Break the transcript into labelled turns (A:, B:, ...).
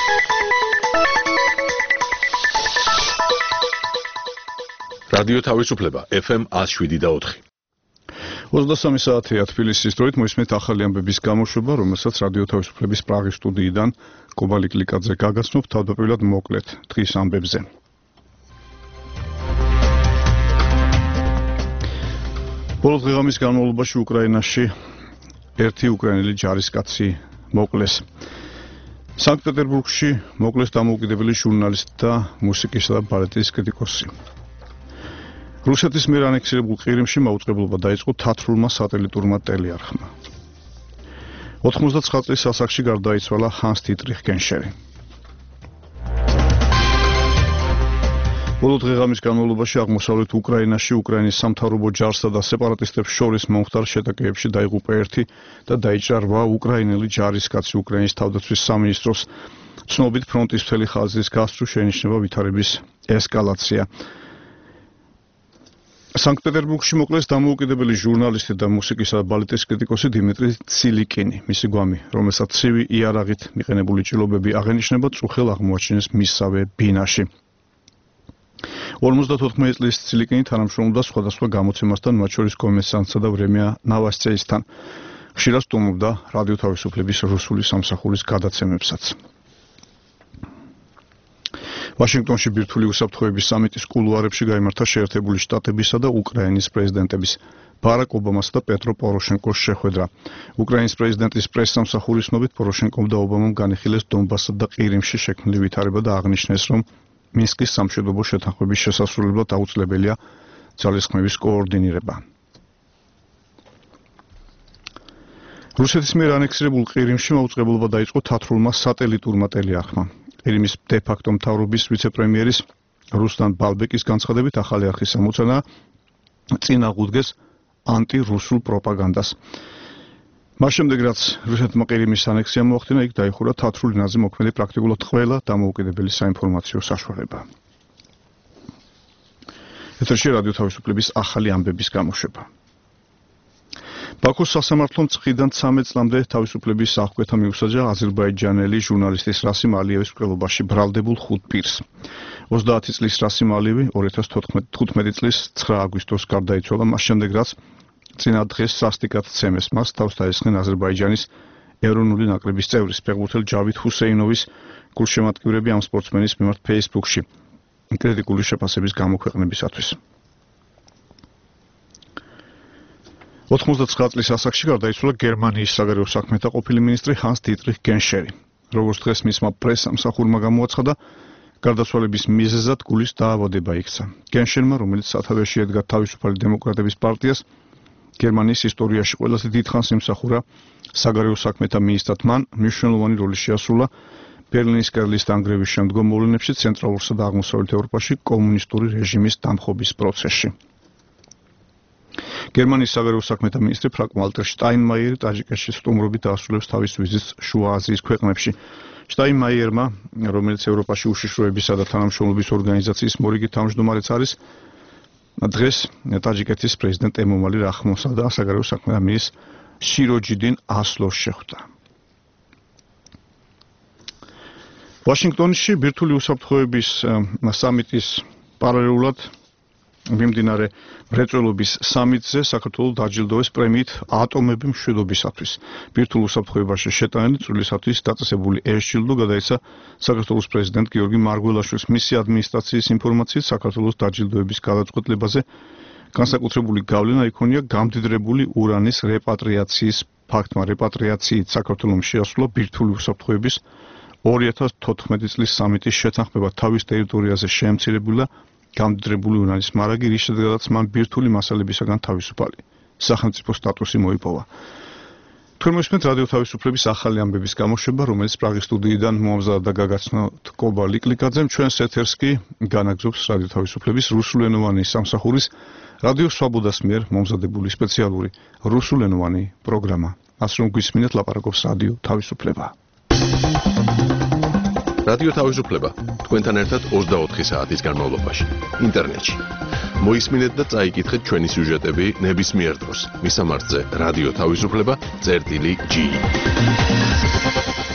A: რადიო თავისუფლება FM 107.4.
B: 23 საათია თბილისის დროით მოისმენთ ახალი ამბების გამოშვება, რომელსაც რადიო თავისუფლების პრაღის სტუდიიდან კობალი კლიკაძე გაგაცნობთ თავდაპირველად მოკლედ დღის ამბებზე. ბოლო დღეღამის განმავლობაში უკრაინაში ერთი უკრაინელი ჯარისკაცი მოკლეს. სანქტ-პეტერბურგში მოკლეს დამოუკიდებელი ჟურნალისტი და მუსიკისა და ბალეტის კრიტიკოსი. რუსეთის მიერ ანექსირებულ ყირიმში მაუწყებლობა დაიწყო თათრულმა სატელიტურმა ტელეარხმა. 99 წლის ასაკში გარდაიცვალა ჰანს დიტრიხ გენშერი. ბოლო დღეღამის განმავლობაში აღმოსავლეთ უკრაინაში უკრაინის სამთავრობო ჯარსა და სეპარატისტებს შორის მომხდარ შეტაკებებში დაიღუპა ერთი და დაიჭრა 8 უკრაინელი ჯარისკაცი. უკრაინის თავდაცვის სამინისტროს ცნობით ფრონტის მთელი ხაზის გასწვრივ შეინიშნება ვითარების ესკალაცია. სანქტ-პეტერბურგში მოკლეს დამოუკიდებელი ჟურნალისტი და მუსიკისა და ბალეტის კრიტიკოსი დიმიტრი ცილიკინი. მისი გვამი, რომელსაც ცივი იარაღით მიყენებული ჭრილობები აღენიშნება, წუხელ აღმოაჩინეს მისსავე ბინაში. 54 წლის ცილიკინი თანამშრომლობდა სხვადასხვა გამოცემასთან, მათ შორის კომერსანტსა და ვრემია ნოვოსტიისთან. ხშირად სტუმრობდა რადიო თავისუფლების რუსული სამსახურის გადაცემებსაც. ვაშინგტონში ბირთვული უსაფრთხოების სამიტის კულუარებში გაიმართა შეერთებული შტატებისა და უკრაინის პრეზიდენტების ბარაკ ობამასა და პეტრო პოროშენკოს შეხვედრა. უკრაინის პრეზიდენტის პრესსამსახურის ცნობით პოროშენკომ და ობამამ განიხილეს დონბასსა და ყირიმში შექმნილი ვითარება და აღნიშნეს, რომ მინსკის სამშვიდობო შეთანხმების შესასრულებლად აუცილებელია ძალისხმევის კოორდინირება. რუსეთის მიერ ანექსირებულ ყირიმში მაუწყებლობა დაიწყო თათრულმა სატელიტურმა ტელეარხმა. ყირიმის დე-ფაქტო მთავრობის ვიცე-პრემიერის რუსლან ბალბეკის განცხადებით ახალი არხის ამოცანა წინ აღუდგეს ანტი-რუსულ პროპაგანდას. მას შემდეგ, რაც რუსეთმა ყირიმის ანექსია მოახდინა, იქ დაიხურა თათრული ენაზე მოქმედი პრაქტიკულად ყველა დამოუკიდებელი საინფორმაციო საშუალება. ეთერში რადიო თავისუფლების ახალი ამბების გამოშვება. ბაქოს სასამართლომ წლიდან 13 წლამდე თავისუფლების აღკვეთა მიუსაჯა აზერბაიჯანელი ჟურნალისტის რასიმ ალიევის მკვლელობაში ბრალდებულ 5 პირს. 30 წლის რასიმ ალიევი 2015 წლის 9 აგვისტოს გარდაიცვალა, მას შემდეგ რაც წინა დღეს სასტიკად ცემეს მას თავს დაესხნენ აზერბაიჯანის ეროვნული ნაკრების წევრის ფეხბურთელ ჯავიდ ჰუსეინოვის გულშემატკივრები ამ სპორტსმენის მიმართ Facebook-ში კრიტიკული შეფასების გამოქვეყნებისათვის. 99 წლის ასაკში გარდაიცვალა გერმანიის საგარეო საქმეთა ყოფილი მინისტრი ჰანს დიტრიხ გენშერი. როგორც დღეს მისმა პრესსამსახურმა გამოაცხადა, გარდაცვალების მიზეზად გულის დაავადება იქცა. გენშერმა, რომელიც სათავეში ედგა თავისუფალი დემოკრატების პარტიას, გერმანიის ისტორიაში ყველაზე დიდხანს იმსახურა საგარეო საქმეთა მინისტრად, მან მნიშვნელოვანი როლი შეასრულა ბერლინის კერლის დანგრევის შემდგომ მოვლენებში ცენტრალურსა და აღმოსავლეთ ევროპაში კომუნისტური რეჟიმის დამხობის პროცესში. გერმანიის საგარეო საქმეთა მინისტრი ფრანკ ვალტერ შტაინმაიერი ტაჯიკეთში სტუმრობით დაასრულებს თავის ვიზიტს შუა აზიის ქვეყნებში. შტაინმაიერმა, რომელიც ევროპაში უშიშროებისა და თანამშრომლობის ორგანიზაციის მორიგი თავმჯდომარეც არის, დღეს ტაჯიკეთის პრეზიდენტ ემომალი რახმონსა და საგარეო საქმეთა მინისტრ შიროჯიდინ ასლოს შეხვდა. ვაშინგტონში ბირთვული უსაფრთხოების სამიტის პარალელურად მიმდინარე მრეწველობის სამიტზე საქართველოს დაჯილდოვეს პრემიით ატომები მშვიდობისათვის. ბირთვულ უსაფრთხოებაში შეტანილი წვლილისათვის დაწესებული ეს ჯილდო გადაეცა საქართველოს პრეზიდენტ გიორგი მარგველაშვილს. მისი ადმინისტრაციის ინფორმაციით საქართველოს დაჯილდოების გადაწყვეტილებაზე განსაკუთრებული გავლენა იქონია გამდიდრებული ურანის რეპატრიაციის ფაქტმა. რეპატრიაციით საქართველოს შეასრულა ბირთვული უსაფრთხოების 2014 წლის სამიტის შეთანხმება თავის ტერიტორიაზე შეემცირებულა გამდიდრებული ურანის მარაგი, რის შედეგადაც მან ბირთვული მასალებისაგან თავისუფალი სახელმწიფო სტატუსი მოიპოვა. თქვენ მოსმენთ რადიო თავისუფლების ახალი ამბების გამოშვება, რომელიც პრაღის სტუდიიდან მოამზადა და გაგაცნობთ კობალი კლიკაძემ. ჩვენს ეთერს კი განაგზობს რადიო თავისუფლების რუსულენოვანი სამსახურის რადიო სვაბოდას მიერ მომზადებული სპეციალური რუსულენოვანი პროგრამა. ასე რომ გვისმინეთ ლაპარაკობს რადიო თავისუფლება.
A: რადიო თავისუფლება თქვენთან ერთად 24 საათის განმავლობაში ინტერნეტში. მოისმინეთ და წაიკითხეთ ჩვენი სიუჟეტები ნებისმიერ დროს. მისამართზე რადიო თავისუფლება წერტილი G.